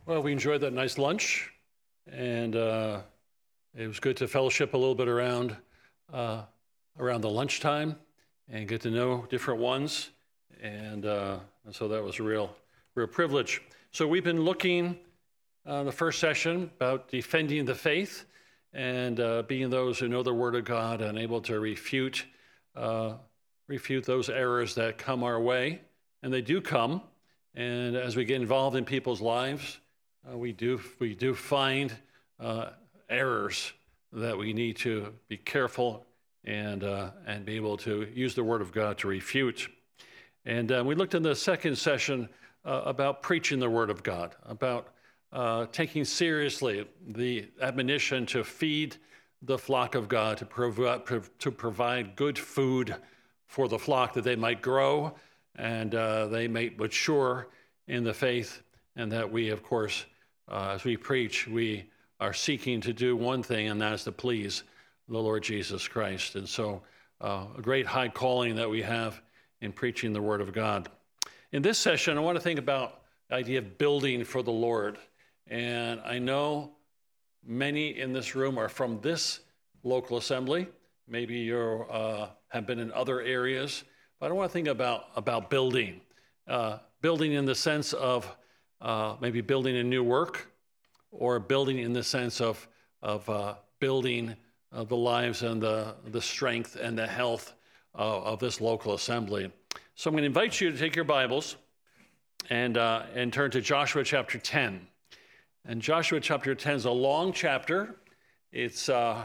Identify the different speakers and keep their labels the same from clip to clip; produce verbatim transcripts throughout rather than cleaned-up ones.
Speaker 1: Well, we enjoyed that nice lunch, and uh, it was good to fellowship a little bit around uh, around the lunchtime and get to know different ones, and, uh, and so that was a real, real privilege. So we've been looking uh, the first session about defending the faith and uh, being those who know the Word of God and able to refute uh, refute those errors that come our way, and they do come. And as we get involved in people's lives, uh, we do we do find uh, errors that we need to be careful and uh, and be able to use the Word of God to refute. And uh, we looked in the second session uh, about preaching the Word of God, about uh, taking seriously the admonition to feed the flock of God, to provide to provide good food for the flock that they might grow and uh, they may mature in the faith, and that we, of course, uh, as we preach, we are seeking to do one thing, and that is to please the Lord Jesus Christ. And so uh, a great high calling that we have in preaching the Word of God. In this session, I want to think about the idea of building for the Lord. And I know many in this room are from this local assembly. Maybe you uh, have been in other areas. But I want to think about, about building. Uh, building in the sense of uh, maybe building a new work, or building in the sense of, of uh, building uh, the lives and the, the strength and the health uh, of this local assembly. So I'm going to invite you to take your Bibles and, uh, and turn to Joshua chapter ten. And Joshua chapter ten is a long chapter. It's, uh,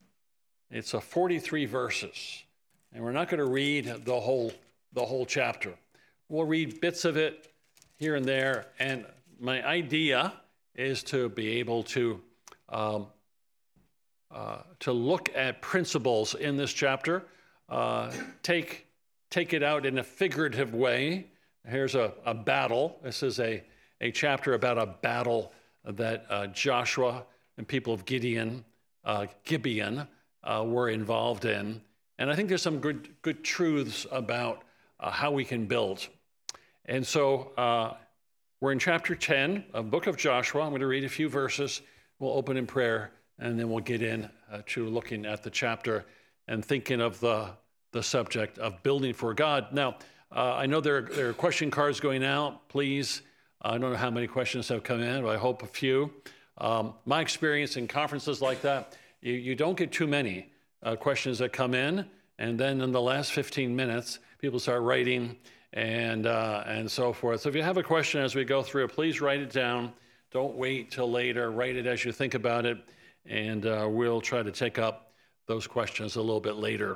Speaker 1: it's a forty-three verses. And we're not going to read the whole the whole chapter. We'll read bits of it here and there. And my idea is to be able to um, uh, to look at principles in this chapter, uh, take take it out in a figurative way. Here's a, a battle. This is a, a chapter about a battle that uh, Joshua and people of Gideon, uh, Gibeon, uh, were involved in. And I think there's some good good truths about uh, how we can build. And so uh, we're in chapter ten of the book of Joshua. I'm going to read a few verses. We'll open in prayer, and then we'll get in uh, to looking at the chapter and thinking of the, the subject of building for God. Now, uh, I know there, there are question cards going out. Please, I don't know how many questions have come in, but I hope a few. Um, my experience in conferences like that, you, you don't get too many Uh, questions that come in, and then in the last fifteen minutes, people start writing and uh, and so forth. So if you have a question as we go through it, please write it down. Don't wait till later. Write it as you think about it, and uh, we'll try to take up those questions a little bit later.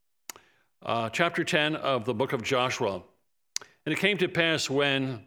Speaker 1: Uh, chapter ten of the book of Joshua. And it came to pass when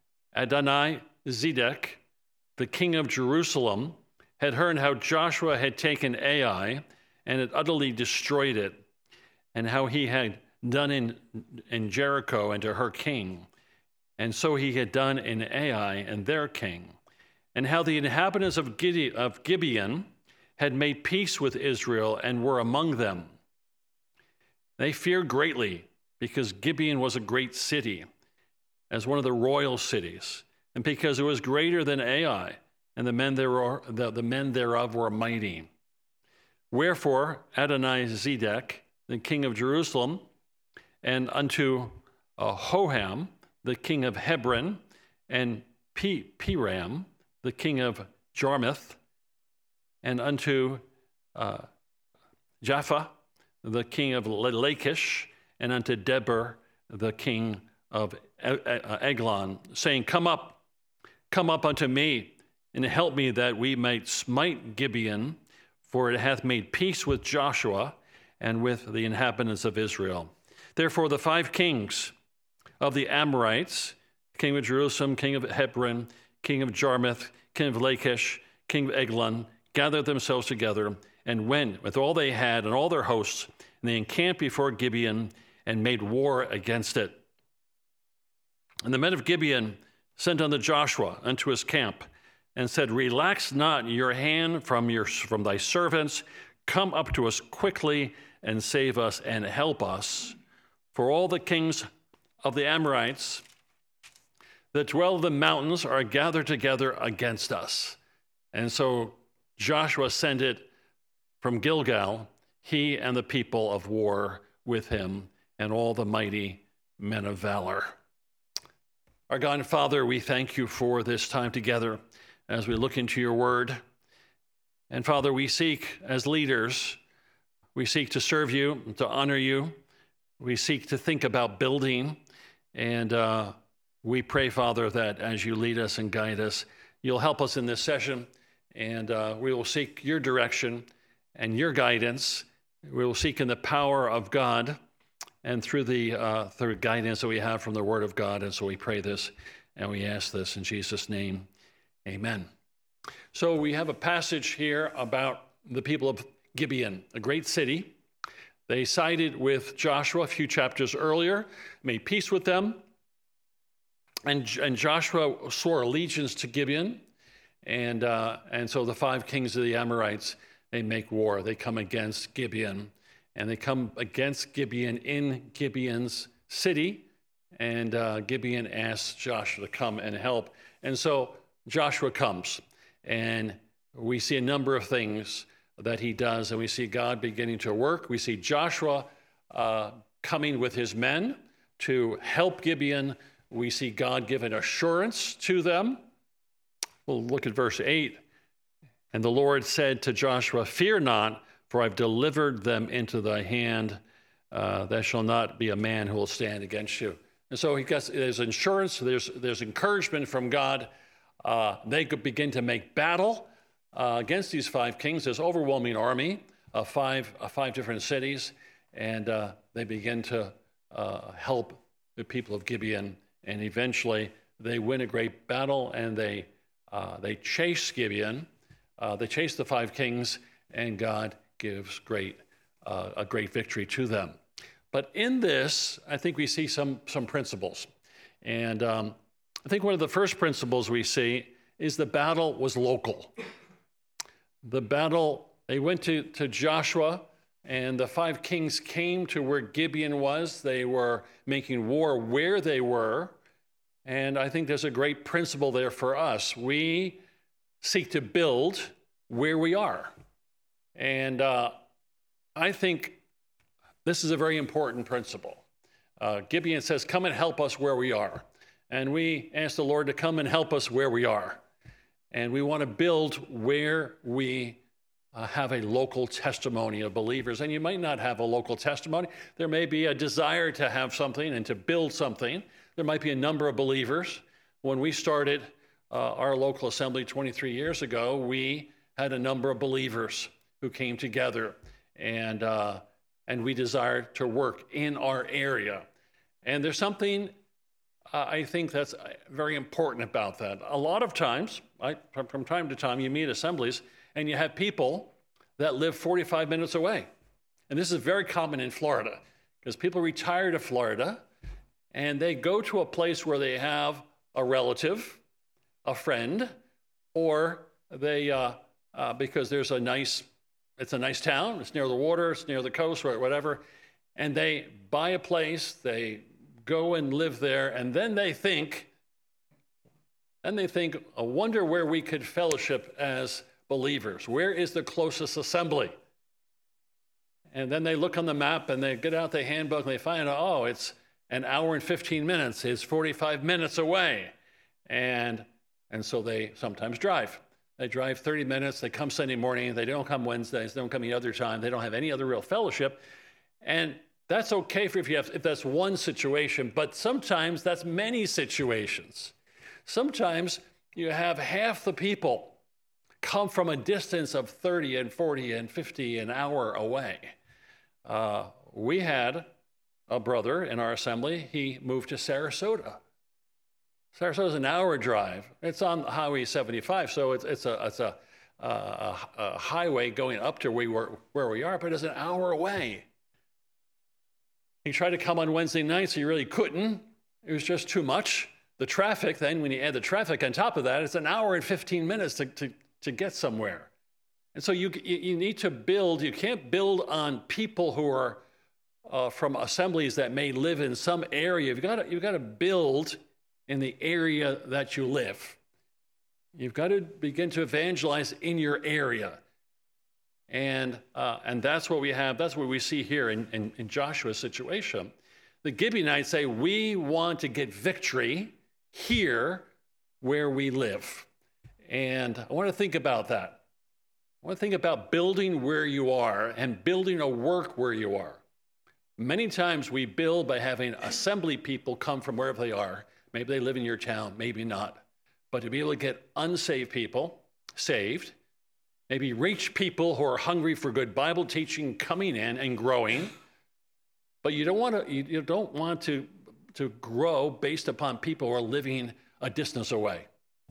Speaker 1: Adoni-Zedek, the king of Jerusalem, had heard how Joshua had taken Ai and had utterly destroyed it, and how he had done in, in Jericho and to her king, and so he had done in Ai and their king, and how the inhabitants of, Gide- of Gibeon had made peace with Israel and were among them. They feared greatly, because Gibeon was a great city, as one of the royal cities, and because it was greater than Ai, and the men thereof, the, the men thereof were mighty. Wherefore Adoni-Zedek, the king of Jerusalem, and unto uh, Hoham, the king of Hebron, and P- Piram, the king of Jarmuth, and unto uh, Japha, the king of Lachish, and unto Debir, the king of Eglon, saying, Come up, come up unto me, and help me that we might smite Gibeon, for it hath made peace with Joshua and with the inhabitants of Israel. Therefore the five kings of the Amorites, king of Jerusalem, king of Hebron, king of Jarmuth, king of Lachish, king of Eglon, gathered themselves together and went with all they had and all their hosts, and they encamped before Gibeon and made war against it. And the men of Gibeon sent unto Joshua unto his camp, and said, Relax not your hand from your from thy servants. Come up to us quickly and save us and help us. For all the kings of the Amorites that dwell in the mountains are gathered together against us. And so Joshua ascended from Gilgal, he and the people of war with him, and all the mighty men of valor. Our God and Father, we thank you for this time together as we look into your word. And Father, we seek as leaders, we seek to serve you, to honor you. We seek to think about building. And uh, we pray, Father, that as you lead us and guide us, you'll help us in this session. And uh, we will seek your direction and your guidance. We will seek in the power of God and through the uh, through guidance that we have from the Word of God. And so we pray this and we ask this in Jesus' name. Amen. So we have a passage here about the people of Gibeon, a great city. They sided with Joshua a few chapters earlier, made peace with them. And, and Joshua swore allegiance to Gibeon. And, uh, and so the five kings of the Amorites, they make war. They come against Gibeon. And they come against Gibeon in Gibeon's city. And uh, Gibeon asks Joshua to come and help. And so Joshua comes. And we see a number of things that he does. And we see God beginning to work. We see Joshua uh, coming with his men to help Gibeon. We see God give an assurance to them. We'll look at verse eight. And the Lord said to Joshua, "Fear not, for I've delivered them into thy hand. Uh, there shall not be a man who will stand against you." And so he gets, there's insurance, there's, there's encouragement from God. Uh, they could begin to make battle uh, against these five kings, this overwhelming army of five, uh, five different cities. And uh, they begin to uh, help the people of Gibeon. And eventually they win a great battle and they uh, they chase Gibeon. Uh, they chase the five kings, and God gives great uh, a great victory to them. But in this, I think we see some some principles. And um, I think one of the first principles we see is the battle was local. The battle, they went to, to Joshua, and the five kings came to where Gibeon was. They were making war where they were. And I think there's a great principle there for us. We seek to build where we are. And uh, I think this is a very important principle. Uh, Gibeon says, "Come and help us where we are." And we ask the Lord to come and help us where we are. And we want to build where we uh, have a local testimony of believers. And you might not have a local testimony. There may be a desire to have something and to build something. There might be a number of believers. When we started uh, our local assembly twenty-three years ago, we had a number of believers who came together, and uh, and we desired to work in our area. And there's something uh, I think that's very important about that. A lot of times, I, from time to time, you meet assemblies, and you have people that live forty-five minutes away. And this is very common in Florida, because people retire to Florida, and they go to a place where they have a relative, a friend, or they, uh, uh, because there's a nice, it's a nice town, it's near the water, it's near the coast, or whatever, and they buy a place, they go and live there, and then they think, then they think, I wonder where we could fellowship as believers. Where is the closest assembly? And then they look on the map, and they get out the handbook, and they find out, oh, it's an hour and fifteen minutes, it's forty-five minutes away. And, and so they sometimes drive. They drive thirty minutes, they come Sunday morning, they don't come Wednesdays, they don't come any other time, they don't have any other real fellowship. And that's okay for if you have, if that's one situation, but sometimes that's many situations. Sometimes you have half the people come from a distance of thirty and forty and fifty an hour away. Uh, we had a brother in our assembly, he moved to Sarasota. Sarasota is an hour drive. It's on Highway seventy-five, so it's it's a it's a, a, a highway going up to where we, were, where we are, but it's an hour away. He tried to come on Wednesday nights, he really couldn't. It was just too much. The traffic, then when you add the traffic on top of that, it's an hour and fifteen minutes to, to, to get somewhere. And so you, you need to build, you can't build on people who are uh, from assemblies that may live in some area. You've got to, you've got to build in the area that you live. You've got to begin to evangelize in your area. And, uh, and that's what we have, that's what we see here in, in, in Joshua's situation. The Gibeonites say, we want to get victory here where we live. And I want to think about that. I want to think about building where you are and building a work where you are. Many times we build by having assembly people come from wherever they are. Maybe they live in your town, maybe not. But to be able to get unsaved people saved, maybe reach people who are hungry for good Bible teaching coming in and growing. But you don't want to, you, you don't want to, to grow based upon people who are living a distance away.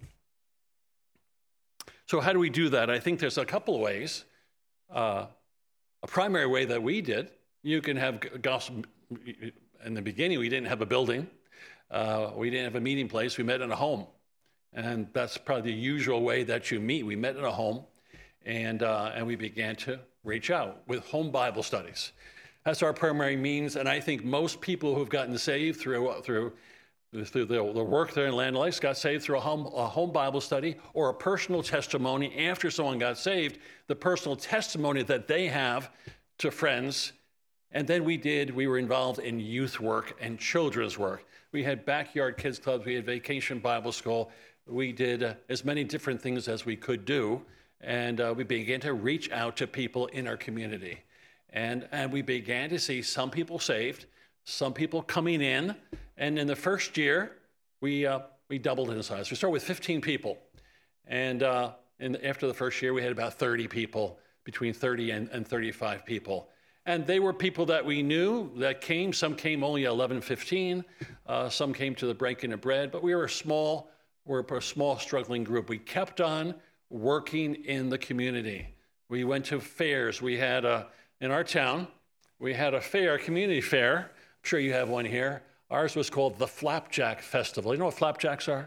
Speaker 1: So how do we do that? I think there's a couple of ways. Uh, a primary way that we did, you can have gospel. In the beginning, we didn't have a building. Uh, we didn't have a meeting place. We met in a home. And that's probably the usual way that you meet. We met in a home, and, uh, and we began to reach out with home Bible studies. That's our primary means, and I think most people who've gotten saved through, through through the, the work there in Land Life got saved through a home, a home Bible study or a personal testimony after someone got saved, the personal testimony that they have to friends. And then we did, we were involved in youth work and children's work. We had backyard kids clubs, we had vacation Bible school. We did uh, as many different things as we could do. And uh, we began to reach out to people in our community. And, and we began to see some people saved, some people coming in. And in the first year, we uh, we doubled in size. We started with fifteen people. And, uh, and after the first year, we had about thirty people, between thirty and, and thirty-five people. And they were people that we knew that came. Some came only eleven, fifteen. Uh, some came to the breaking of bread. But we were a small, we're a small, struggling group. We kept on working in the community. We went to fairs. We had a, in our town, we had a fair, community fair. I'm sure you have one here. Ours was called the Flapjack Festival. You know what flapjacks are?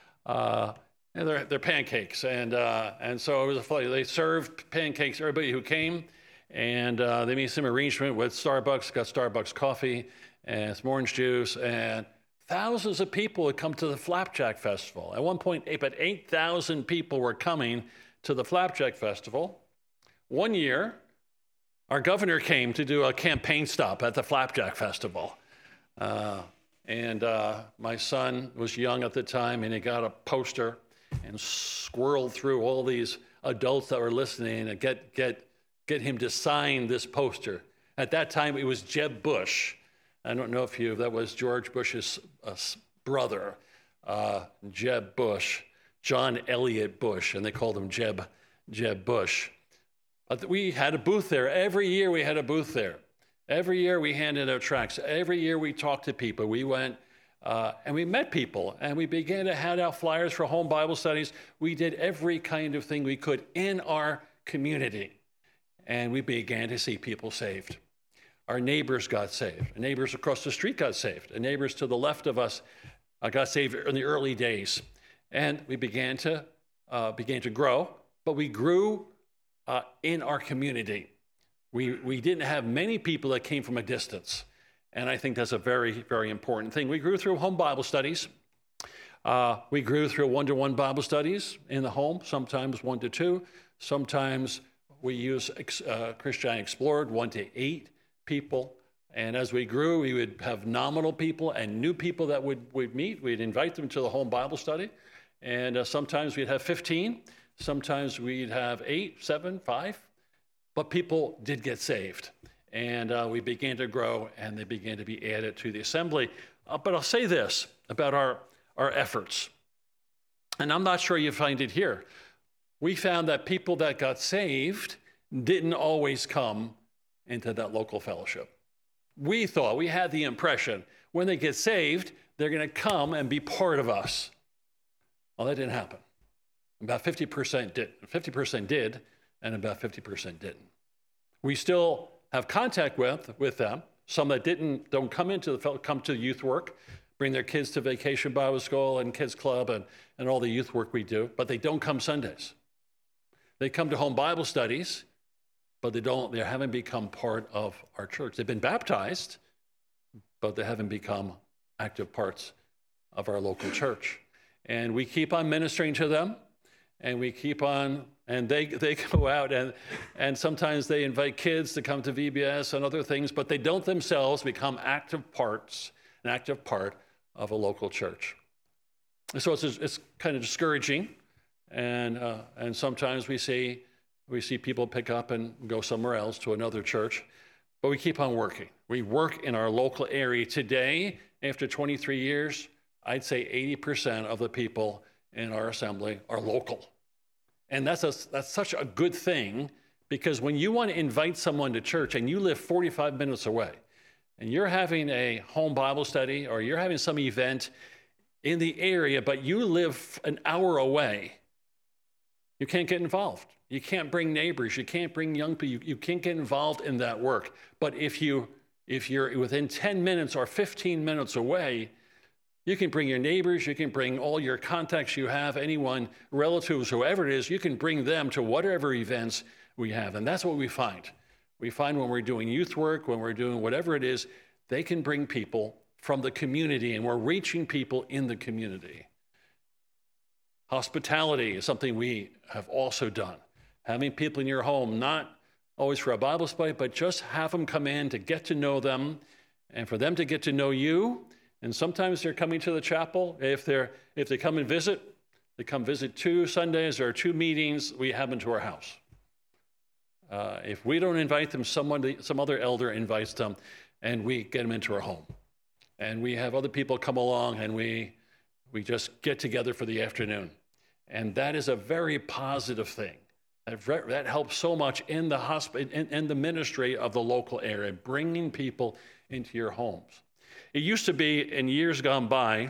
Speaker 1: Uh, and they're, they're pancakes. And, uh, and so it was a, they served pancakes to everybody who came. And uh, they made some arrangement with Starbucks, got Starbucks coffee and some orange juice. And thousands of people would come to the Flapjack Festival. At one point, about eight thousand people were coming to the Flapjack Festival. One year, our governor came to do a campaign stop at the Flapjack Festival. Uh, and uh, my son was young at the time, and he got a poster and squirreled through all these adults that were listening and get get get him to sign this poster. At that time, it was Jeb Bush. I don't know if you, that was George Bush's uh, brother, uh, Jeb Bush, John Elliott Bush, and they called him Jeb, Jeb Bush. But we had a booth there. Every year we had a booth there. Every year we handed out tracts. Every year we talked to people. We went uh, and we met people, and we began to hand out flyers for home Bible studies. We did every kind of thing we could in our community, and we began to see people saved. Our neighbors got saved. Our neighbors across the street got saved. Our neighbors to the left of us uh, got saved in the early days, and we began to uh, began to grow. But we grew uh, in our community. We, we didn't have many people that came from a distance. And I think that's a very, very important thing. We grew through home Bible studies. Uh, we grew through one-to-one Bible studies in the home, sometimes one to two. Sometimes we use uh, Christianity Explored, one to eight people. And as we grew, we would have nominal people and new people that would, would meet. We'd invite them to the home Bible study. And uh, sometimes we'd have fifteen. Sometimes we'd have eight, seven, five. But people did get saved, and uh, we began to grow, and they began to be added to the assembly. Uh, but I'll say this about our, our efforts, and I'm not sure you find it here. We found that people that got saved didn't always come into that local fellowship. We thought, we had the impression, when they get saved, they're going to come and be part of us. Well, that didn't happen. About fifty percent did. fifty percent did. And about fifty percent didn't. We still have contact with, with them. Some that didn't, don't come into the, come to youth work, bring their kids to Vacation Bible School and Kids Club and, and all the youth work we do, but they don't come Sundays. They come to home Bible studies, but they don't, they haven't become part of our church. They've been baptized, but they haven't become active parts of our local church. And we keep on ministering to them, and we keep on, and they, they go out, and, and sometimes they invite kids to come to V B S and other things, but they don't themselves become active parts, an active part of a local church. And so it's, it's kind of discouraging, and, uh, and sometimes we see, we see people pick up and go somewhere else to another church, but we keep on working. We work in our local area. Today, after twenty-three years, I'd say eighty percent of the people in our assembly are local. And that's, a, that's such a good thing, because when you want to invite someone to church and you live forty-five minutes away, and you're having a home Bible study or you're having some event in the area, but you live an hour away, you can't get involved. You can't bring neighbors. You can't bring young people. You, you can't get involved in that work. But if, you, if you're within ten minutes or fifteen minutes away, you can bring your neighbors, you can bring all your contacts you have, anyone, relatives, whoever it is, you can bring them to whatever events we have. And that's what we find. We find when we're doing youth work, when we're doing whatever it is, they can bring people from the community, and we're reaching people in the community. Hospitality is something we have also done. Having people in your home, not always for a Bible study, but just have them come in to get to know them and for them to get to know you. And sometimes they're coming to the chapel. If they're if they come and visit, they come visit two Sundays or two meetings, we have them to our house. Uh, if we don't invite them, someone, some other elder invites them, and we get them into our home. And we have other people come along, and we we just get together for the afternoon. And that is a very positive thing. That, that helps so much in the hosp- in, in the ministry of the local area, bringing people into your homes. It used to be in years gone by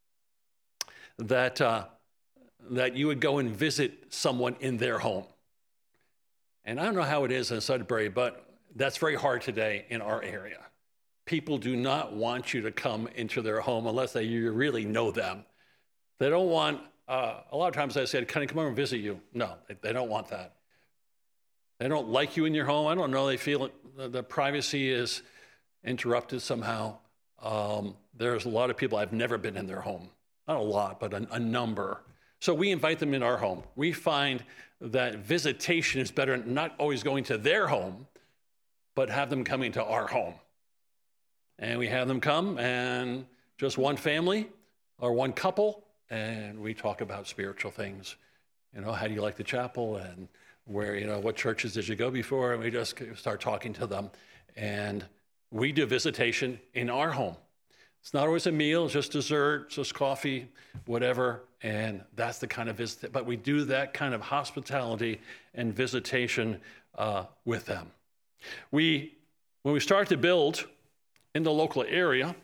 Speaker 1: that uh, that you would go and visit someone in their home. And I don't know how it is in Sudbury, but that's very hard today in our area. People do not want you to come into their home unless they, you really know them. They don't want, uh, a lot of times I said, can I come over and visit you? No, they, they don't want that. They don't like you in your home. I don't know, they feel the, the privacy is interrupted somehow. Um, there's a lot of people, I've never been in their home. Not a lot, but a, a number. So we invite them in our home. We find that visitation is better, not always going to their home, but have them coming to our home. And we have them come, and just one family or one couple, and we talk about spiritual things. You know, how do you like the chapel, and where, you know, what churches did you go before? And we just start talking to them. And we do visitation in our home. It's not always a meal, just dessert, just coffee, whatever. And that's the kind of visit, but we do that kind of hospitality and visitation uh, with them. We, when we start to build in the local area,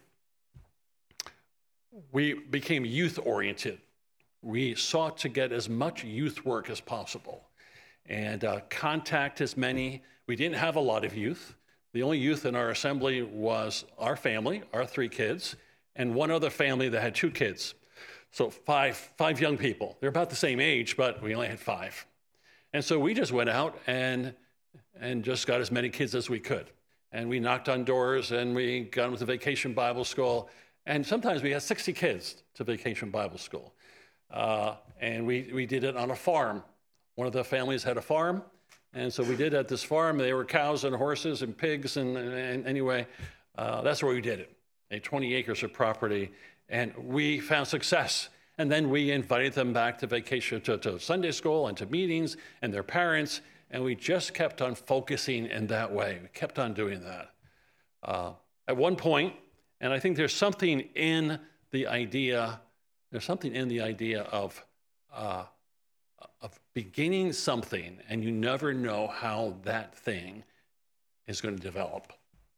Speaker 1: we became youth-oriented. We sought to get as much youth work as possible and uh, contact as many. We didn't have a lot of youth. The only youth in our assembly was our family, our three kids, and one other family that had two kids. So five, five young people. They're about the same age, but we only had five. And so we just went out and, and just got as many kids as we could. And we knocked on doors, and we got them to Vacation Bible School. And sometimes we had sixty kids to Vacation Bible School. Uh, and we, we did it on a farm. One of the families had a farm. And so we did at this farm. There were cows and horses and pigs. And, and anyway, uh, that's where we did it. A twenty acres of property. And we found success. And then we invited them back to vacation, to, to Sunday school and to meetings and their parents. And we just kept on focusing in that way. We kept on doing that. Uh, at one point, and I think there's something in the idea, there's something in the idea of, uh, of beginning something, and you never know how that thing is going to develop.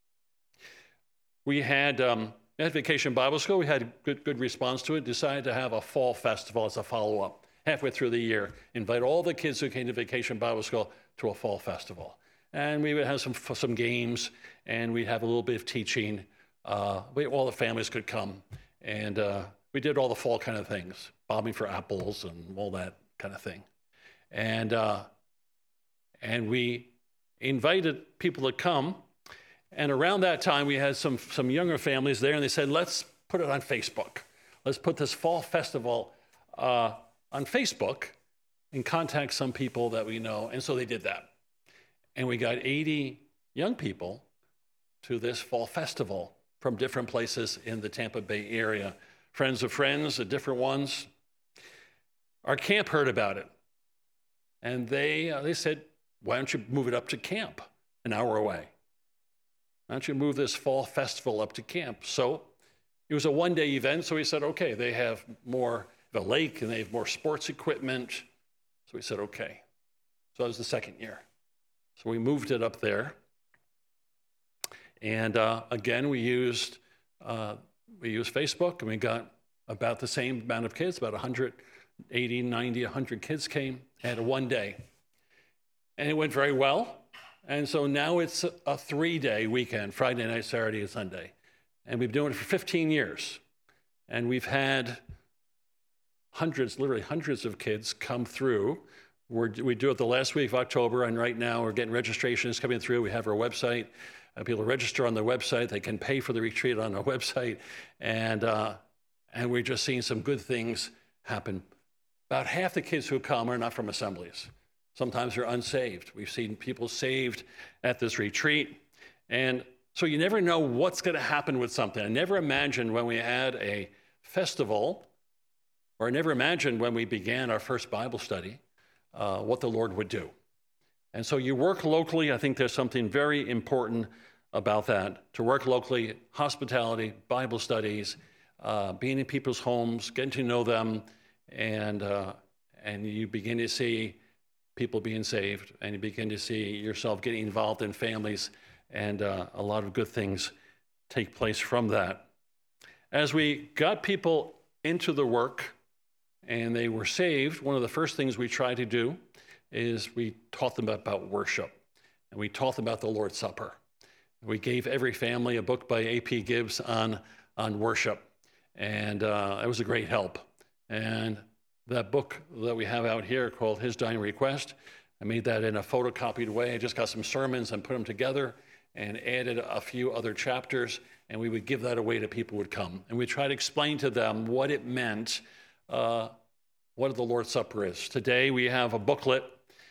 Speaker 1: We had, um, at Vacation Bible School, we had good, good response to it, decided to have a fall festival as a follow-up. Halfway through the year, invite all the kids who came to Vacation Bible School to a fall festival. And we would have some some games, and we'd have a little bit of teaching. Uh, we, all the families could come. And uh, we did all the fall kind of things, bobbing for apples and all that kind of thing. And, uh, and we invited people to come. And around that time, we had some, some younger families there, and they said, let's put it on Facebook. let's put this fall festival uh, on Facebook and contact some people that we know. And so they did that. And we got eighty young people to this fall festival from different places in the Tampa Bay area. Friends of friends, uh, different ones. Our camp heard about it. And they, uh, they said, why don't you move it up to camp an hour away? Why don't you move this fall festival up to camp? So it was a one-day event, so we said, okay, they have more of a lake and they have more sports equipment. So we said, okay. So that was the second year. So we moved it up there. And uh, again, we used uh, we used Facebook, and we got about the same amount of kids, about one hundred eighty, ninety, one hundred kids came at one day. And it went very well. And so now it's a three-day weekend, Friday night, Saturday, and Sunday. And we've been doing it for fifteen years. And we've had hundreds, literally hundreds of kids come through. We're, we do it the last week of October, and right now we're getting registrations coming through. We have our website. Uh, people register on the website. They can pay for the retreat on our website. And, uh, and we're just seeing some good things happen. About half the kids who come are not from assemblies. Sometimes they're unsaved. We've seen people saved at this retreat. And so you never know what's going to happen with something. I never imagined when we had a festival, or I never imagined when we began our first Bible study, uh, what the Lord would do. And so you work locally. I think there's something very important about that. To work locally, hospitality, Bible studies, uh, being in people's homes, getting to know them, and uh, and you begin to see people being saved, and you begin to see yourself getting involved in families, and uh, a lot of good things take place from that. As we got people into the work and they were saved, one of the first things we tried to do is we taught them about worship, and we taught them about the Lord's Supper. We gave every family a book by A P Gibbs on, on worship, and uh, it was a great help. And that book that we have out here called His Dying Request, I made that in a photocopied way. I just got some sermons and put them together and added a few other chapters, and we would give that away to people who would come. And we try to explain to them what it meant, uh, what the Lord's Supper is. Today we have a booklet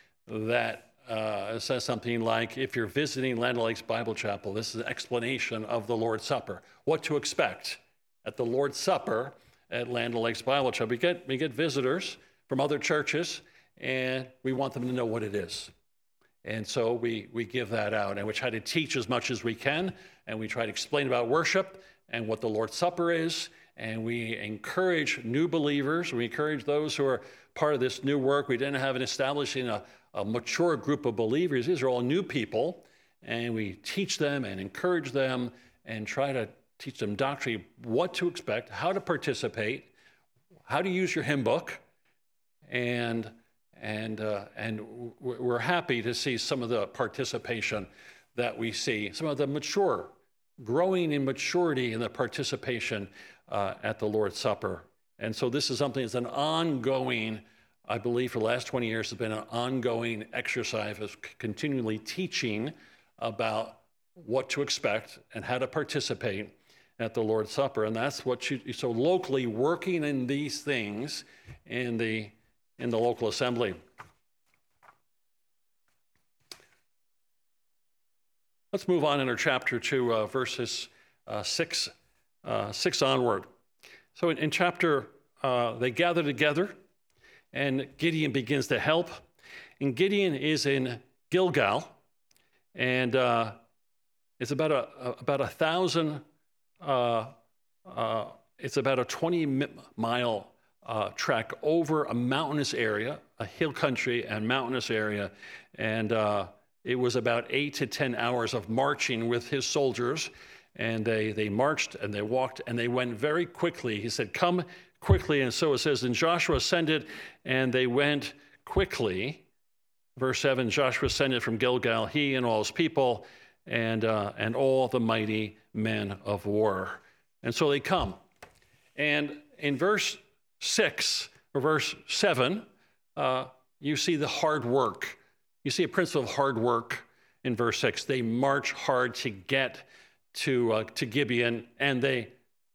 Speaker 1: that uh, says something like, if you're visiting Land O'Lakes Bible Chapel, this is an explanation of the Lord's Supper, what to expect at the Lord's Supper at Land O'Lakes Bible Chapel. We get, we get visitors from other churches, and we want them to know what it is. And so we, we give that out, and we try to teach as much as we can, and we try to explain about worship and what the Lord's Supper is, and we encourage new believers. We encourage those who are part of this new work. We didn't have an establishing a, a mature group of believers. These are all new people, and we teach them and encourage them and try to teach them doctrine, what to expect, how to participate, how to use your hymn book, and and uh, and we're happy to see some of the participation that we see, some of the mature, growing in maturity in the participation uh, at the Lord's Supper. And so this is something that's an ongoing, I believe for the last twenty years, has been an ongoing exercise of continually teaching about what to expect and how to participate at the Lord's Supper. And that's what you, so locally working in these things in the, in the local assembly. Let's move on in our chapter to uh, verses uh, six, uh, six onward. So in, in chapter, uh, they gather together, and Gideon begins to help. And Gideon is in Gilgal, and uh, it's about a, about a thousand. Uh, uh, it's about a twenty mile uh, trek over a mountainous area, a hill country and mountainous area, and uh, it was about eight to ten hours of marching with his soldiers, and they they marched and they walked and they went very quickly. He said, "Come quickly," and so it says, "And Joshua ascended, and they went quickly." Verse seven: Joshua ascended from Gilgal, he and all his people, and uh, and all the mighty men of war. And so they come. And in verse six, or verse seven, uh, you see the hard work. You see a principle of hard work in verse six. They march hard to get to, uh, to Gibeon, and they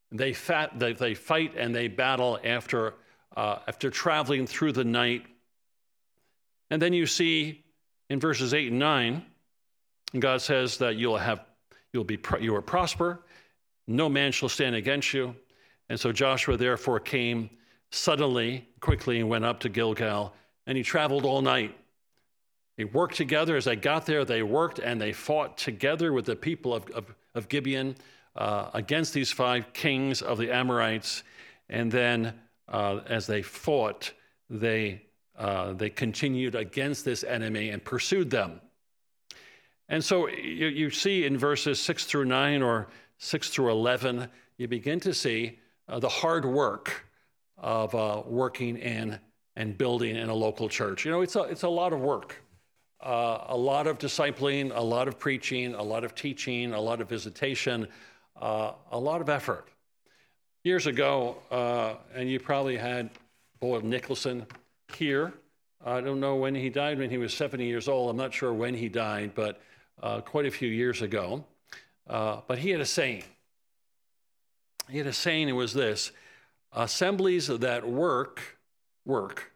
Speaker 1: They, fat, they, they fight and they battle after, uh, after traveling through the night. And then you see in verses eight and nine, God says that you'll have, you'll be, you will prosper, no man shall stand against you. And so Joshua therefore came suddenly, quickly, and went up to Gilgal, and he traveled all night. They worked together. As they got there, they worked and they fought together with the people of, of, of Gibeon uh, against these five kings of the Amorites. And then uh, as they fought, they, uh, they continued against this enemy and pursued them. And so you, you see in verses six through nine or six through eleven, you begin to see uh, the hard work of uh, working in and building in a local church. You know, it's a, it's a lot of work. Uh, a lot of discipling, a lot of preaching, a lot of teaching, a lot of visitation, uh, a lot of effort. Years ago, uh, and you probably had Boyd Nicholson here. I don't know when he died, when he was seventy years old. I'm not sure when he died, but uh, quite a few years ago. Uh, but he had a saying. He had a saying, it was this: assemblies that work, work.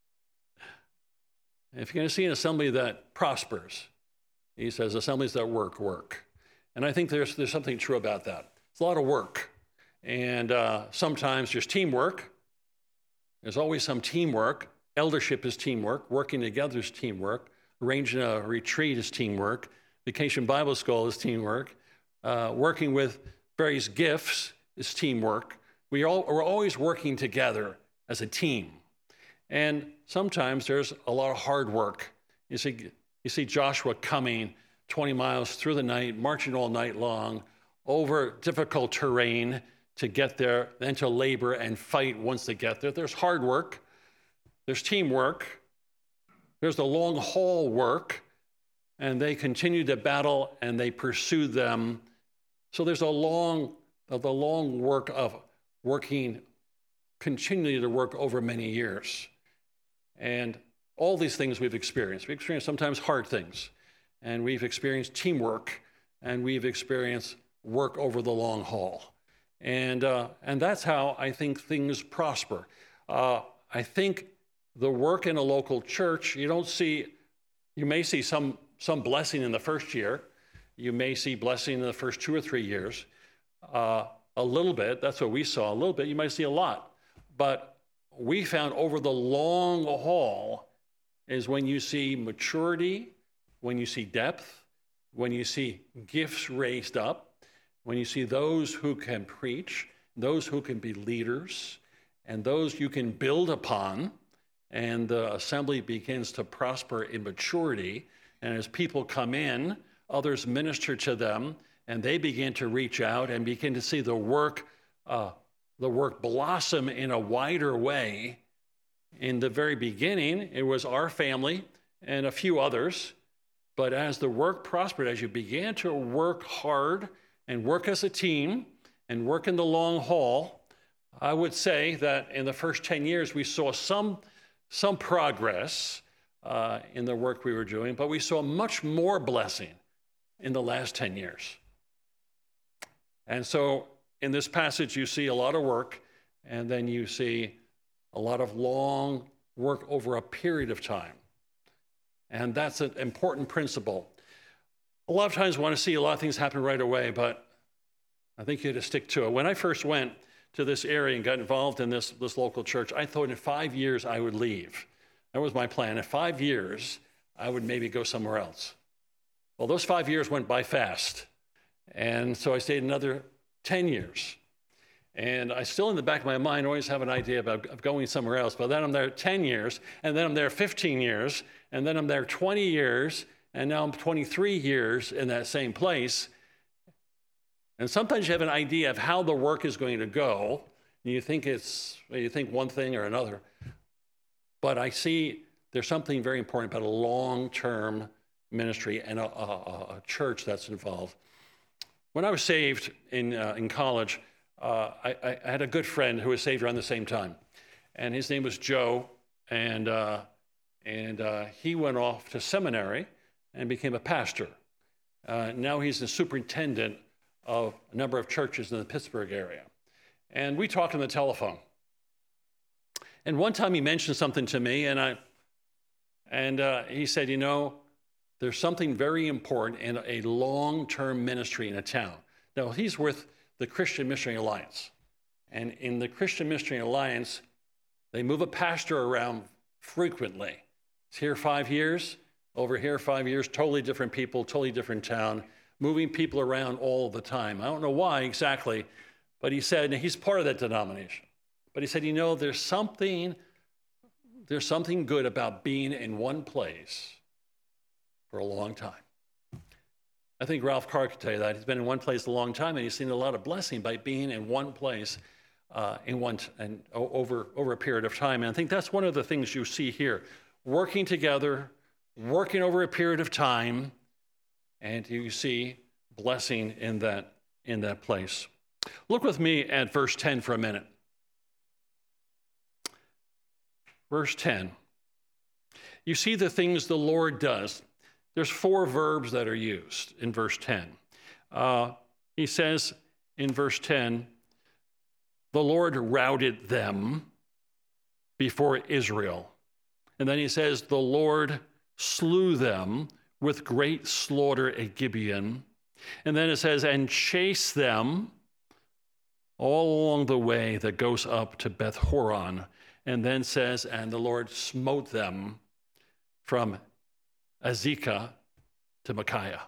Speaker 1: If you're going to see an assembly that prospers, he says, assemblies that work, work. And I think there's, there's something true about that. It's a lot of work. And uh, sometimes there's teamwork. There's always some teamwork. Eldership is teamwork. Working together is teamwork. Arranging a retreat is teamwork. Vacation Bible School is teamwork. Uh, working with various gifts is teamwork. We all, we're always working together as a team. And sometimes there's a lot of hard work. You see, you see Joshua coming twenty miles through the night, marching all night long, over difficult terrain to get there, then to labor and fight once they get there. There's hard work. There's teamwork. There's the long haul work. And they continue to battle and they pursue them. So there's a long, the long work of working, continuing to work over many years. And all these things we've experienced. We've experienced sometimes hard things, and we've experienced teamwork, and we've experienced work over the long haul. And, uh, and that's how I think things prosper. Uh, I think the work in a local church, you don't see, you may see some, some blessing in the first year. You may see blessing in the first two or three years. Uh, a little bit, that's what we saw, a little bit. You might see a lot. But we found over the long haul is when you see maturity, when you see depth, when you see gifts raised up, when you see those who can preach, those who can be leaders, and those you can build upon, and the assembly begins to prosper in maturity. And as people come in, others minister to them, and they begin to reach out and begin to see the work uh, the work blossom in a wider way. In the very beginning, it was our family and a few others. But as the work prospered, as you began to work hard and work as a team and work in the long haul, I would say that in the first ten years, we saw some, some progress uh, in the work we were doing, but we saw much more blessing in the last ten years. And so in this passage, you see a lot of work, and then you see a lot of long work over a period of time. And that's an important principle. A lot of times we want to see a lot of things happen right away, but I think you have to stick to it. When I first went to this area and got involved in this, this local church, I thought in five years I would leave. That was my plan. In five years, I would maybe go somewhere else. Well, those five years went by fast. And so I stayed another ten years. And I still, in the back of my mind, always have an idea about of going somewhere else. But then I'm there ten years, and then I'm there fifteen years, and then I'm there twenty years, and now I'm twenty-three years in that same place. And sometimes you have an idea of how the work is going to go, and you think it's, you think one thing or another. But I see there's something very important about a long-term ministry and a, a, a church that's involved. When I was saved in uh, in college, uh, I, I had a good friend who was saved around the same time, and his name was Joe, and uh, and uh, he went off to seminary and became a pastor. Uh, now he's the superintendent of a number of churches in the Pittsburgh area, And we talked on the telephone. And one time he mentioned something to me, and I, and uh, he said, you know, there's something very important in a long-term ministry in a town. Now, he's with the Christian Missionary Alliance. And in the Christian Missionary Alliance, they move a pastor around frequently. He's here five years, over here five years, totally different people, totally different town, moving people around all the time. I don't know why exactly, but he said, and he's part of that denomination. But he said, you know, there's something, there's something good about being in one place for a long time. I think Ralph Carr could tell you that. He's been in one place a long time, and he's seen a lot of blessing by being in one place uh, in one t- and over, over a period of time. And I think that's one of the things you see here. Working together, working over a period of time, and you see blessing in that, in that place. Look with me at verse ten for a minute. Verse ten. You see the things the Lord does. There's four verbs that are used in verse ten. Uh, he says in verse ten, the Lord routed them before Israel. And then he says, the Lord slew them with great slaughter at Gibeon. And then it says, and chased them all along the way that goes up to Beth Horon. And then says, and the Lord smote them from Azekah to Micaiah.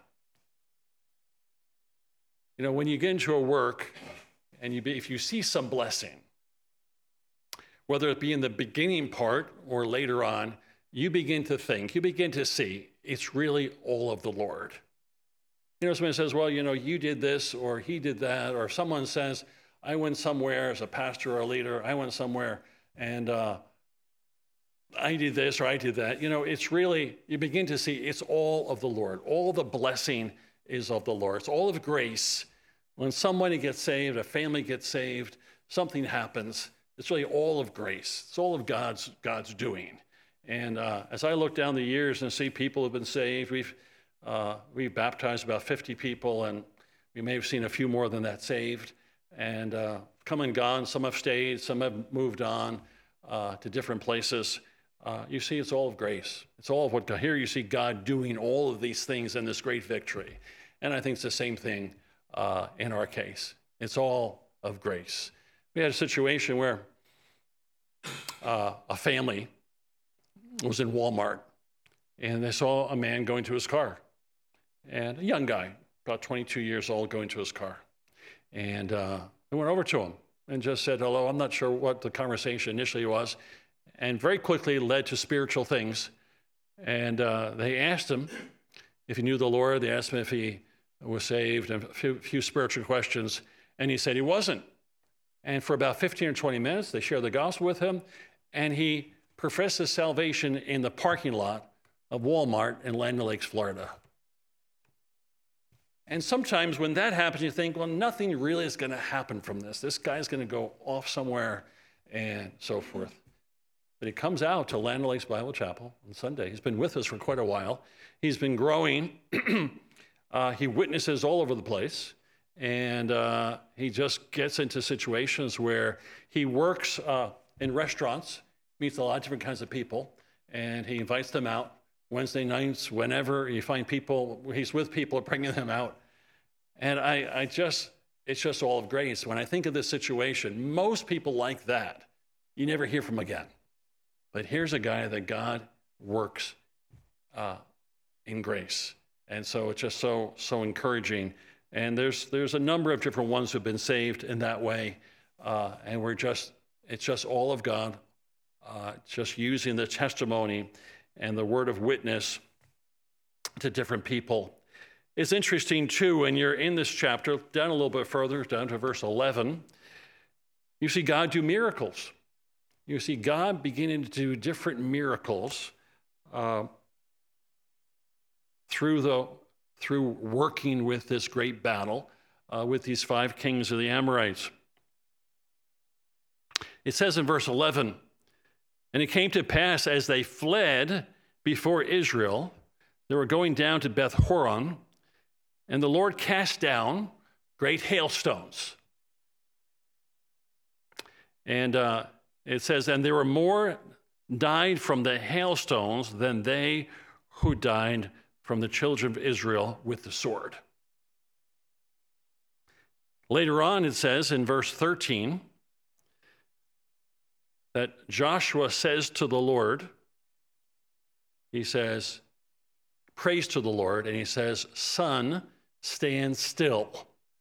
Speaker 1: You know, when you get into a work and you be, if you see some blessing, whether it be in the beginning part or later on, you begin to think, you begin to see it's really all of the Lord. You know, someone says, well, you know, you did this or he did that, or someone says, I went somewhere as a pastor or a leader, I went somewhere and uh, I did this or I did that. You know, it's really, you begin to see it's all of the Lord. All the blessing is of the Lord. It's all of grace. When somebody gets saved, a family gets saved, something happens, it's really all of grace. It's all of God's, God's doing. And uh, as I look down the years and see people have been saved, we've, uh, we've baptized about fifty people, and we may have seen a few more than that saved. And uh, come and gone, some have stayed, some have moved on uh, to different places. Uh, you see, it's all of grace. It's all of what God, here you see God doing all of these things in this great victory. And I think it's the same thing uh, in our case. It's all of grace. We had a situation where uh, a family was in Walmart, and they saw a man going to his car, and a young guy, about twenty-two years old, going to his car. And uh, we went over to him and just said hello. I'm not sure what the conversation initially was, and very quickly led to spiritual things. And uh, they asked him if he knew the Lord. They asked him if he was saved, and a few, few spiritual questions, and he said he wasn't. And for about fifteen or twenty minutes, they shared the gospel with him, and he professed his salvation in the parking lot of Walmart in Land O'Lakes, Florida. And sometimes when that happens, you think, well, nothing really is going to happen from this. This guy's going to go off somewhere and so forth. But he comes out to Land O'Lakes Bible Chapel on Sunday. He's been with us for quite a while. He's been growing. uh, he witnesses all over the place. And uh, he just gets into situations where he works uh, in restaurants, meets a lot of different kinds of people, and he invites them out Wednesday nights, whenever you find people, he's with people, bringing them out. And I, I just, it's just all of grace. When I think of this situation, most people like that, you never hear from again. But here's a guy that God works uh, in grace. And so it's just so, so encouraging. And there's, there's a number of different ones who've been saved in that way. Uh, and we're just, it's just all of God, uh, just using the testimony and the word of witness to different people. It's interesting, too, when you're in this chapter, down a little bit further, down to verse eleven, you see God do miracles. You see God beginning to do different miracles uh, through, the, through working with this great battle uh, with these five kings of the Amorites. It says in verse eleven, and it came to pass as they fled before Israel, they were going down to Beth Horon, and the Lord cast down great hailstones. And uh, it says, and there were more died from the hailstones than they who died from the children of Israel with the sword. Later on, it says in verse thirteen that Joshua says to the Lord, he says, prays to the Lord, and he says, sun, stand still.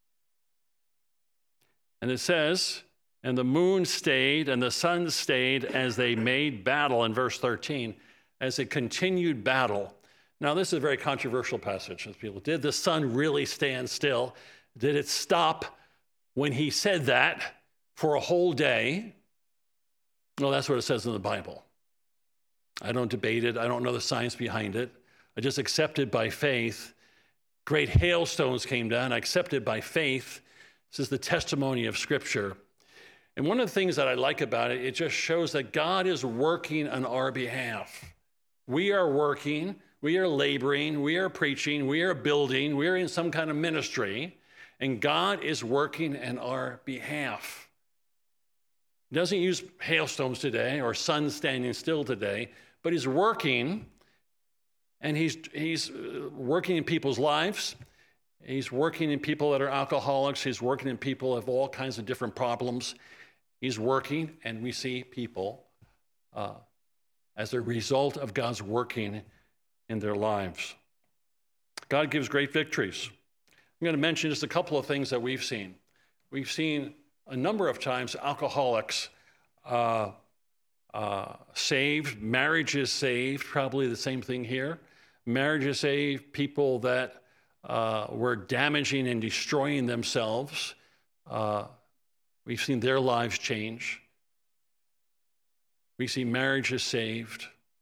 Speaker 1: And it says, and the moon stayed and the sun stayed as they made battle, in verse thirteen, as a continued battle. Now, this is a very controversial passage. People, did the sun really stand still? Did it stop when he said that for a whole day? Well, that's what it says in the Bible. I don't debate it. I don't know the science behind it. I just accept it by faith. Great hailstones came down. I accept it by faith. This is the testimony of Scripture. And one of the things that I like about it, it just shows that God is working on our behalf. We are working, we are laboring, we are preaching, we are building, we are in some kind of ministry, and God is working on our behalf. He doesn't use hailstones today or sun standing still today, but he's working, and he's, he's working in people's lives. He's working in people that are alcoholics. He's working in people that have all kinds of different problems. He's working, and we see people uh, as a result of God's working in their lives. God gives great victories. I'm going to mention just a couple of things that we've seen. We've seen a number of times alcoholics uh, uh, saved, marriages saved, probably the same thing here. Marriages saved, people that uh, were damaging and destroying themselves. Uh, we've seen their lives change. We see marriages saved.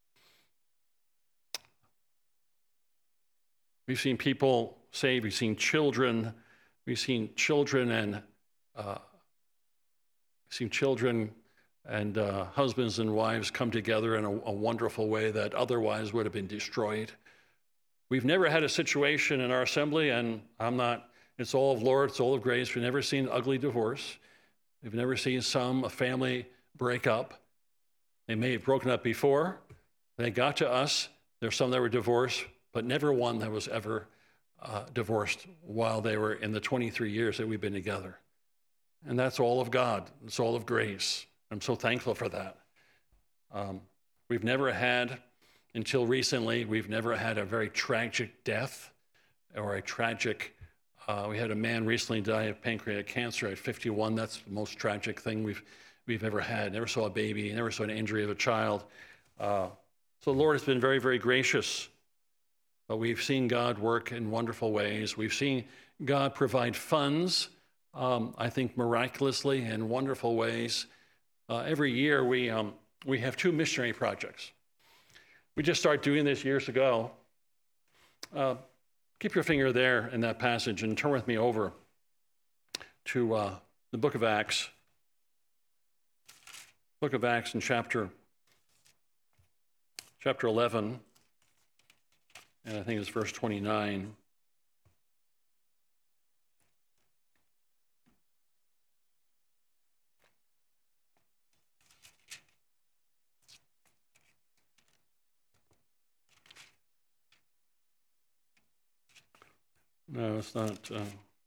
Speaker 1: We've seen people saved. We've seen children. We've seen children and uh, we've seen children and uh, husbands and wives come together in a, a wonderful way that otherwise would have been destroyed. We've never had a situation in our assembly, and I'm not, it's all of Lord, it's all of grace. We've never seen ugly divorce. We've never seen some, a family break up. They may have broken up before. They got to us. There's some that were divorced, but never one that was ever uh, divorced while they were in the twenty-three years that we've been together. And that's all of God. It's all of grace. I'm so thankful for that. Um, we've never had, until recently, we've never had a very tragic death or a tragic, uh, we had a man recently die of pancreatic cancer at fifty-one. That's the most tragic thing we've we've ever had. Never saw a baby, never saw an injury of a child. Uh, so the Lord has been very, very gracious. But we've seen God work in wonderful ways. We've seen God provide funds, um, I think miraculously in wonderful ways. Uh, every year we um, we have two missionary projects. We just started doing this years ago. Uh, keep your finger there in that passage and turn with me over to uh, the book of Acts. Book of Acts in chapter, chapter eleven, and I think it's verse twenty-nine. No, it's not. Uh,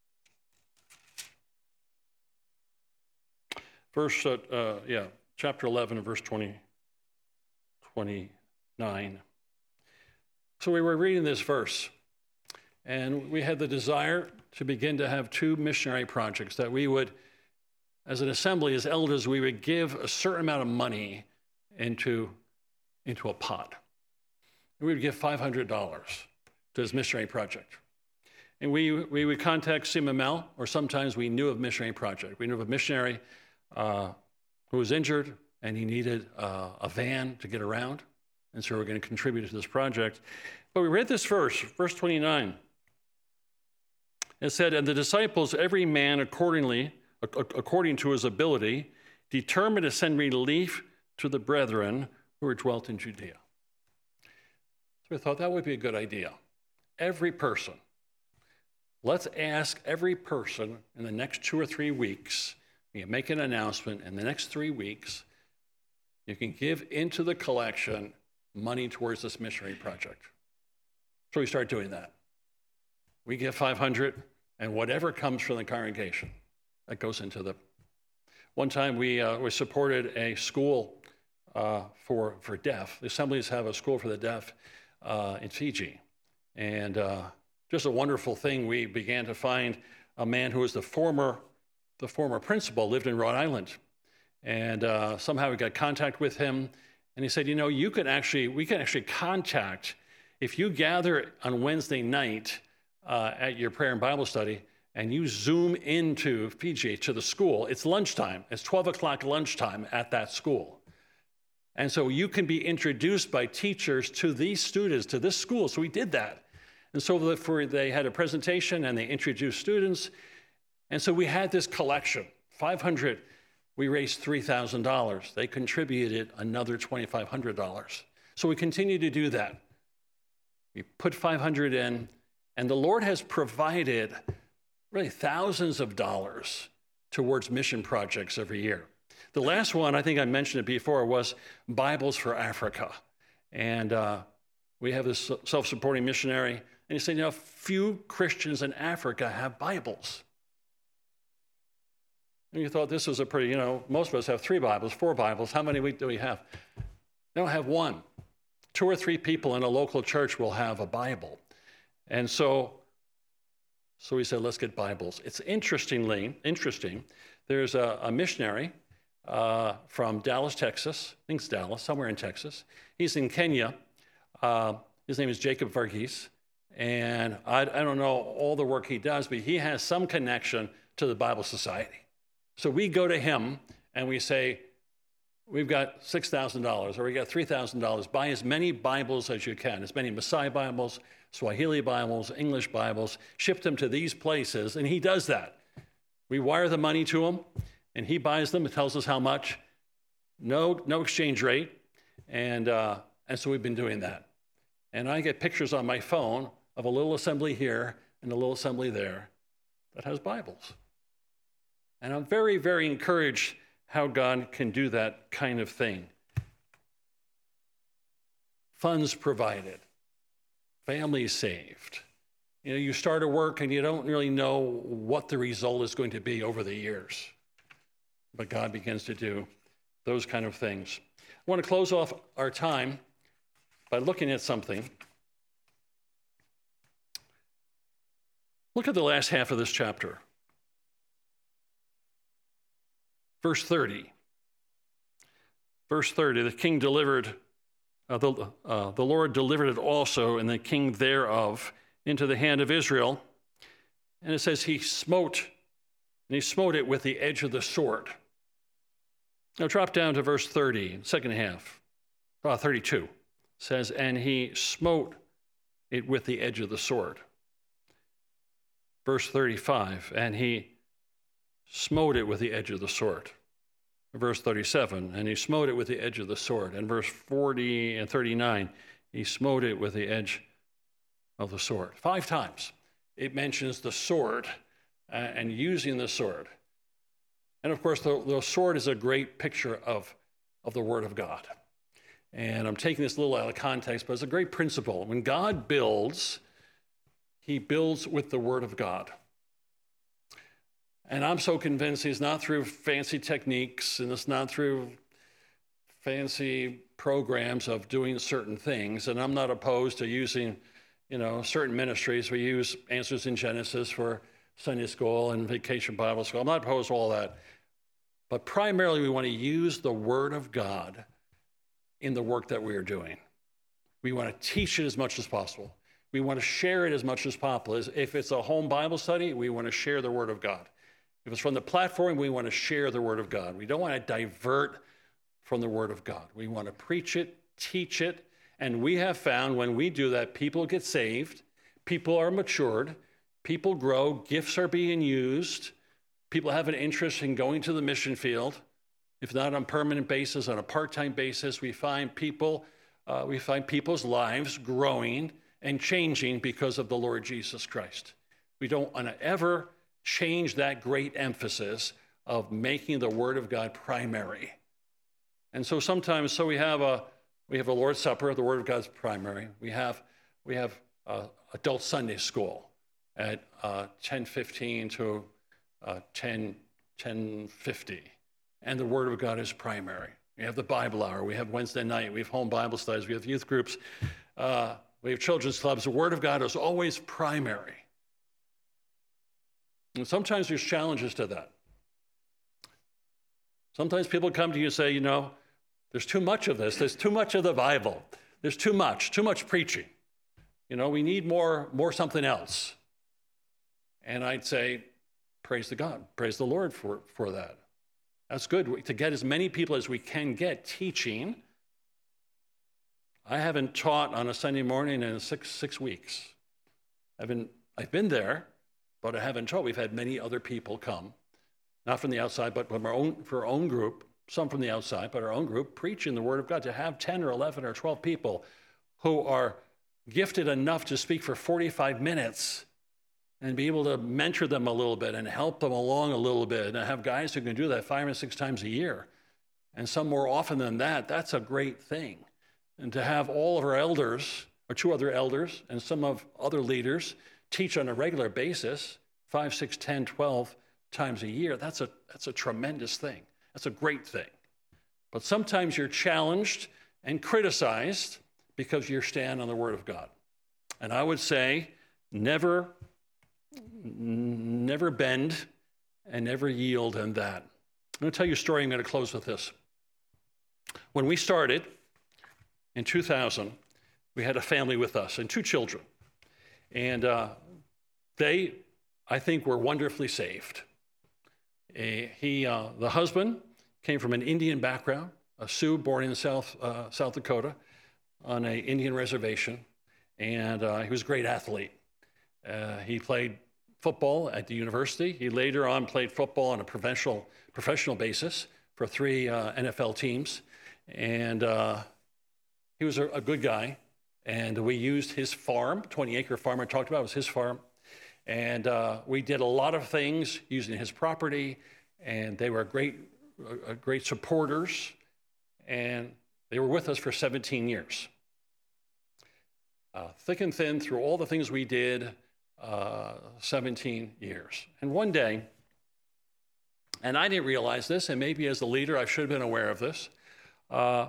Speaker 1: verse, uh, uh, yeah, chapter eleven and verse twenty, twenty-nine. So we were reading this verse, and we had the desire to begin to have two missionary projects that we would, as an assembly, as elders, we would give a certain amount of money into, into a pot. We would give five hundred dollars to this missionary project. And we, we would contact C M M L, or sometimes we knew of missionary project. We knew of a missionary uh, who was injured, and he needed uh, a van to get around. And so we're going to contribute to this project. But we read this verse, verse twenty-nine. It said, and the disciples, every man accordingly, according to his ability, determined to send relief to the brethren who were dwelt in Judea. So we thought that would be a good idea. Every person. Let's ask every person in the next two or three weeks you make an announcement in the next three weeks, you can give into the collection money towards this missionary project. So we start doing that. We give five hundred, and whatever comes from the congregation, that goes into the. One time we uh, we supported a school uh, for for deaf. The assemblies have a school for the deaf uh, in Fiji, and uh, just a wonderful thing. We began to find a man who was the former the former principal, lived in Rhode Island, and uh, somehow we got contact with him, and he said, you know, you can actually we can actually contact if you gather on Wednesday night uh, at your prayer and Bible study. And you zoom into Fiji to the school, it's lunchtime. It's twelve o'clock lunchtime at that school. And so you can be introduced by teachers to these students, to this school. So we did that. And so for, they had a presentation and they introduced students. And so we had this collection, five hundred. We raised three thousand dollars. They contributed another two thousand five hundred dollars. So we continue to do that. We put five hundred in, and the Lord has provided really thousands of dollars towards mission projects every year. The last one, I think I mentioned it before, was Bibles for Africa. And uh, we have this self-supporting missionary, and he said, you know, few Christians in Africa have Bibles. And you thought this was a pretty, you know, most of us have three Bibles, four Bibles. How many do we have? They don't have one. Two or three people in a local church will have a Bible. And so So we said, let's get Bibles. It's interestingly, interesting, there's a, a missionary uh, from Dallas, Texas, I think it's Dallas, somewhere in Texas. He's in Kenya. Uh, his name is Jacob Varghese. And I, I don't know all the work he does, but he has some connection to the Bible Society. So we go to him and we say, we've got six thousand dollars or we got three thousand dollars. Buy as many Bibles as you can, as many Maasai Bibles, Swahili Bibles, English Bibles, ship them to these places, and he does that. We wire the money to him, and he buys them and tells us how much. No, no exchange rate, and uh, and so we've been doing that. And I get pictures on my phone of a little assembly here and a little assembly there that has Bibles. And I'm very, very encouraged how God can do that kind of thing. Funds provided. Families saved. You know, you start a work and you don't really know what the result is going to be over the years. But God begins to do those kind of things. I want to close off our time by looking at something. Look at the last half of this chapter. Verse thirty. Verse thirty, the king delivered Uh, the, uh, the Lord delivered it also, and the king thereof, into the hand of Israel. And it says he smote, and he smote it with the edge of the sword. Now drop down to verse thirty, second half, uh, thirty-two. It says, and he smote it with the edge of the sword. Verse thirty-five, and he smote it with the edge of the sword. Verse thirty-seven, and he smote it with the edge of the sword. And verse forty and thirty-nine, he smote it with the edge of the sword. Five times it mentions the sword uh, and using the sword. And of course, the, the sword is a great picture of, of the Word of God. And I'm taking this a little out of context, but it's a great principle. When God builds, he builds with the Word of God. And I'm so convinced he's not through fancy techniques and it's not through fancy programs of doing certain things. And I'm not opposed to using, you know, certain ministries. We use Answers in Genesis for Sunday school and Vacation Bible School. I'm not opposed to all that. But primarily we want to use the Word of God in the work that we are doing. We want to teach it as much as possible. We want to share it as much as possible. If it's a home Bible study, we want to share the Word of God. If it's from the platform, we want to share the Word of God. We don't want to divert from the Word of God. We want to preach it, teach it, and we have found when we do that, people get saved, people are matured, people grow, gifts are being used, people have an interest in going to the mission field. If not on a permanent basis, on a part-time basis, we find people, uh, we find people's lives growing and changing because of the Lord Jesus Christ. We don't want to ever change that great emphasis of making the Word of God primary. And so sometimes, so we have a we have a Lord's Supper, the Word of God's primary. We have we have uh, adult Sunday school at uh, ten fifteen to uh, ten fifty, and the Word of God is primary. We have the Bible hour. We have Wednesday night. We have home Bible studies. We have youth groups. Uh, we have children's clubs. The Word of God is always primary. And sometimes there's challenges to that. Sometimes people come to you and say, you know, there's too much of this. There's too much of the Bible. There's too much, too much preaching. You know, we need more, more something else. And I'd say, praise the God, praise the Lord for, for that. That's good, to get as many people as we can get teaching. I haven't taught on a Sunday morning in six, six weeks. I've been, I've been there, but I haven't taught. We've had many other people come, not from the outside, but from our own, for our own group, some from the outside, but our own group, preaching the Word of God. To have ten or eleven or twelve people who are gifted enough to speak for forty-five minutes and be able to mentor them a little bit and help them along a little bit, and have guys who can do that five or six times a year, and some more often than that, that's a great thing. And to have all of our elders, or two other elders, and some of other leaders teach on a regular basis, five, six, ten, twelve times a year, that's a, that's a tremendous thing. That's a great thing. But sometimes you're challenged and criticized because you stand on the Word of God. And I would say, never Never bend and never yield in that. I'm going to tell you a story. I'm going to close with this. When we started in two thousand, we had a family with us and two children. And uh, they, I think, were wonderfully saved. Uh, he, uh, the husband came from an Indian background, a Sioux born in South, uh, South Dakota on an Indian reservation. And uh, he was a great athlete. Uh, he played football at the university. He later on played football on a professional professional basis for three uh, N F L teams. And uh, he was a, a good guy. And we used his farm, twenty-acre farm I talked about, was his farm. And uh, we did a lot of things using his property. And they were great, uh, great supporters. And they were with us for seventeen years. Uh, thick and thin, through all the things we did, Uh, seventeen years. And one day, and I didn't realize this, and maybe as the leader I should have been aware of this, uh,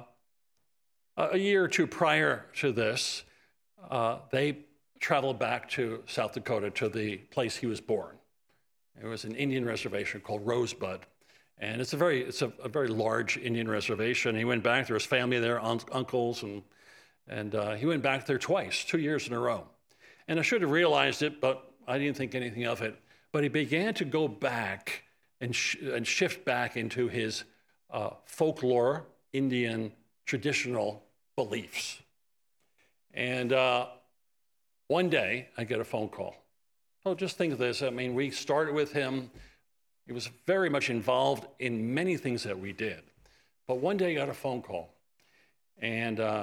Speaker 1: a year or two prior to this, uh, they traveled back to South Dakota, to the place he was born. It was an Indian reservation called Rosebud. And it's a very it's a, a very large Indian reservation. He went back, there was family there, un- uncles, and, and uh, he went back there twice, two years in a row. And I should have realized it, but I didn't think anything of it. But he began to go back and, sh- and shift back into his uh, folklore, Indian traditional beliefs. And uh, one day, I get a phone call. Oh, just think of this. I mean, we started with him. He was very much involved in many things that we did. But one day, I got a phone call. And uh,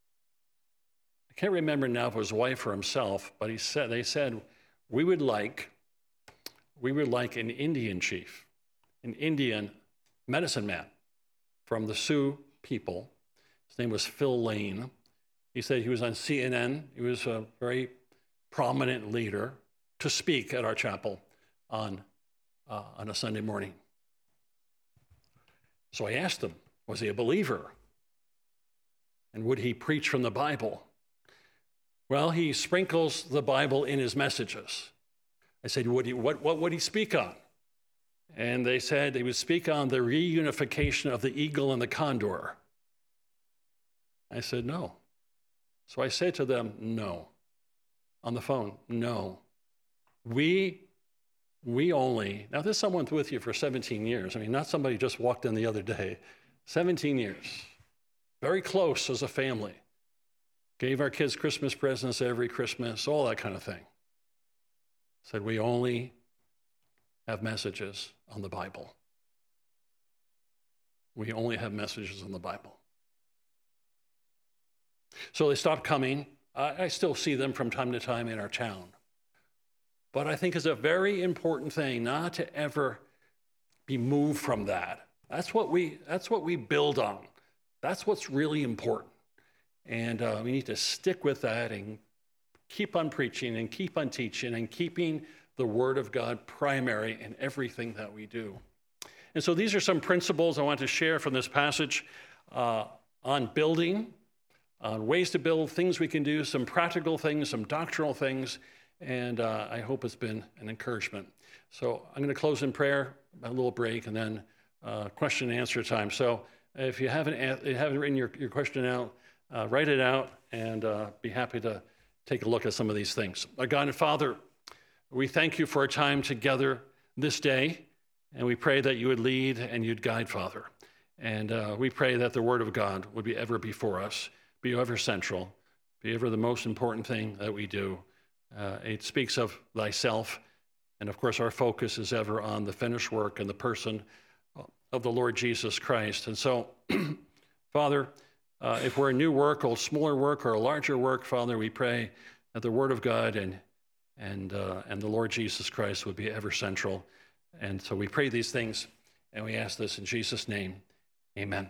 Speaker 1: I can't remember now if it was his wife or himself, but he said they said, we would like, we would like an Indian chief, an Indian medicine man from the Sioux people. His name was Phil Lane. He said he was on C N N. He was a very prominent leader to speak at our chapel on, uh, on a Sunday morning. So I asked him, was he a believer? And would he preach from the Bible? Well, he sprinkles the Bible in his messages. I said, would he, what, what would he speak on? And they said he would speak on the reunification of the eagle and the condor. I said, no. So I said to them, no. On the phone, no. We, we only, now there's someone with you for seventeen years. I mean, not somebody just walked in the other day. seventeen years. Very close as a family. Gave our kids Christmas presents every Christmas, all that kind of thing. Said we only have messages on the Bible. We only have messages on the Bible. So they stopped coming. I, I still see them from time to time in our town. But I think it's a very important thing not to ever be moved from that. That's what we, that's what we build on. That's what's really important. And uh, we need to stick with that and keep on preaching and keep on teaching and keeping the Word of God primary in everything that we do. And so these are some principles I want to share from this passage uh, on building, on ways to build, things we can do, some practical things, some doctrinal things, and uh, I hope it's been an encouragement. So I'm going to close in prayer, a little break, and then uh, question and answer time. So if you haven't, you haven't written your, your question out, uh, write it out, and uh, be happy to take a look at some of these things. Our God and Father, we thank you for our time together this day, and we pray that you would lead and you'd guide, Father. And uh, we pray that the Word of God would be ever before us, be ever central, be ever the most important thing that we do. Uh, it speaks of thyself, and of course our focus is ever on the finished work and the person of the Lord Jesus Christ. And so, Father, uh, if we're a new work or a smaller work or a larger work, Father, we pray that the Word of God and and uh, and the Lord Jesus Christ would be ever central. And so we pray these things, and we ask this in Jesus' name. Amen.